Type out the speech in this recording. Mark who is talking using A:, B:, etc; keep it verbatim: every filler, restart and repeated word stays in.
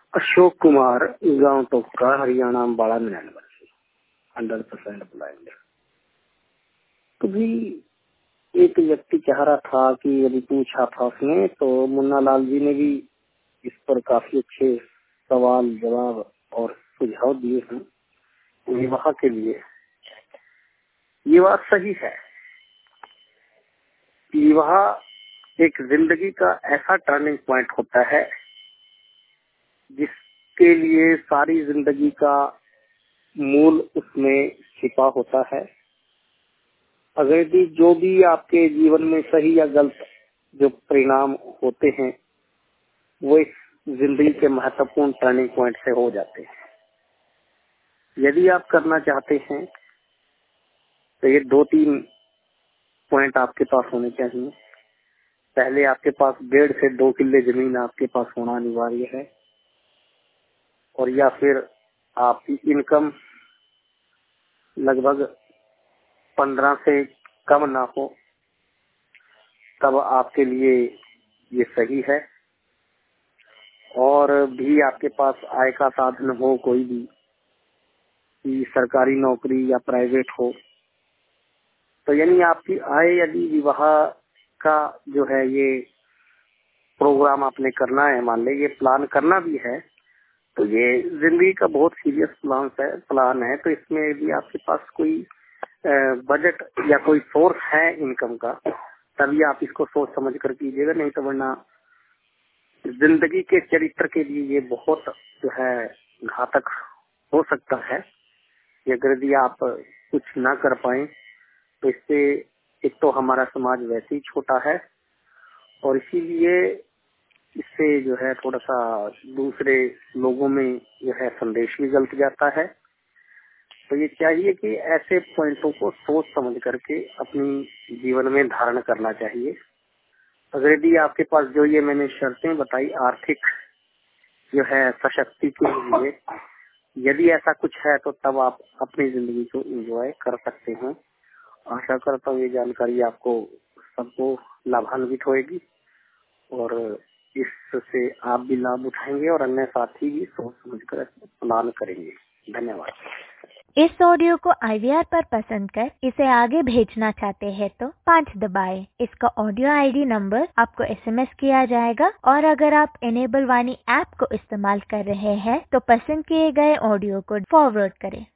A: अशोक कुमार, गांव टोका, हरियाणा, अम्बाड़ा, निन्यानवे, हंड्रेड परसेंट ब्लाइंड। तो भी एक व्यक्ति कह रहा था कि यदि पूछा था उसने, तो मुन्ना लाल जी ने भी इस पर काफी अच्छे सवाल जवाब और सुझाव दिए हैं विवाह के लिए। ये बात सही है, विवाह एक जिंदगी का ऐसा टर्निंग पॉइंट होता है जिसके लिए सारी जिंदगी का मूल उसमें छिपा होता है। अगर भी जो भी आपके जीवन में सही या गलत जो परिणाम होते हैं वो इस जिंदगी के महत्वपूर्ण टर्निंग पॉइंट से हो जाते हैं। यदि आप करना चाहते हैं तो ये दो तीन पॉइंट आपके पास होने चाहिए। पहले आपके पास डेढ़ से दो किले जमीन आपके पास होना अनिवार्य है, और या फिर आपकी इनकम लगभग पंद्रह से कम ना हो, तब आपके लिए ये सही है। और भी आपके पास आय का साधन हो कोई भी, कि सरकारी नौकरी या प्राइवेट हो, तो यानी आपकी आय यदि विवाह का जो है ये प्रोग्राम आपने करना है, मान ले ये प्लान करना भी है, तो ये जिंदगी का बहुत सीरियस प्लान है प्लान है तो इसमें यदि आपके पास कोई बजट या कोई सोर्स है इनकम का, तभी आप इसको सोच समझ कर कीजिएगा। नहीं तो वरना जिंदगी के चरित्र के लिए ये बहुत जो है घातक हो सकता है। अगर यदि आप कुछ ना कर पाए तो इससे एक तो हमारा समाज वैसे ही छोटा है, और इसीलिए इससे जो है थोड़ा सा दूसरे लोगों में जो है संदेश भी गलत जाता है। तो ये चाहिए कि ऐसे पॉइंटों को सोच समझ करके अपनी जीवन में धारण करना चाहिए। अगर यदि आपके पास जो ये मैंने शर्तें बताई आर्थिक जो है सशक्ति के लिए, यदि ऐसा कुछ है तो तब आप अपनी जिंदगी को एंजॉय कर सकते हैं। आशा करता हूँ ये जानकारी आपको सबको लाभान्वित होगी और इससे आप भी लाभ उठाएंगे और अन्य साथी भी सोच समझकर प्लान करेंगे। धन्यवाद।
B: इस ऑडियो को आई वी आर पर पसंद कर इसे आगे भेजना चाहते हैं तो पाँच दबाएं। इसका ऑडियो आई डी नंबर आपको एस एम एस किया जाएगा, और अगर आप इनेबल वाणी ऐप को इस्तेमाल कर रहे हैं तो पसंद किए गए ऑडियो को फॉरवर्ड करें।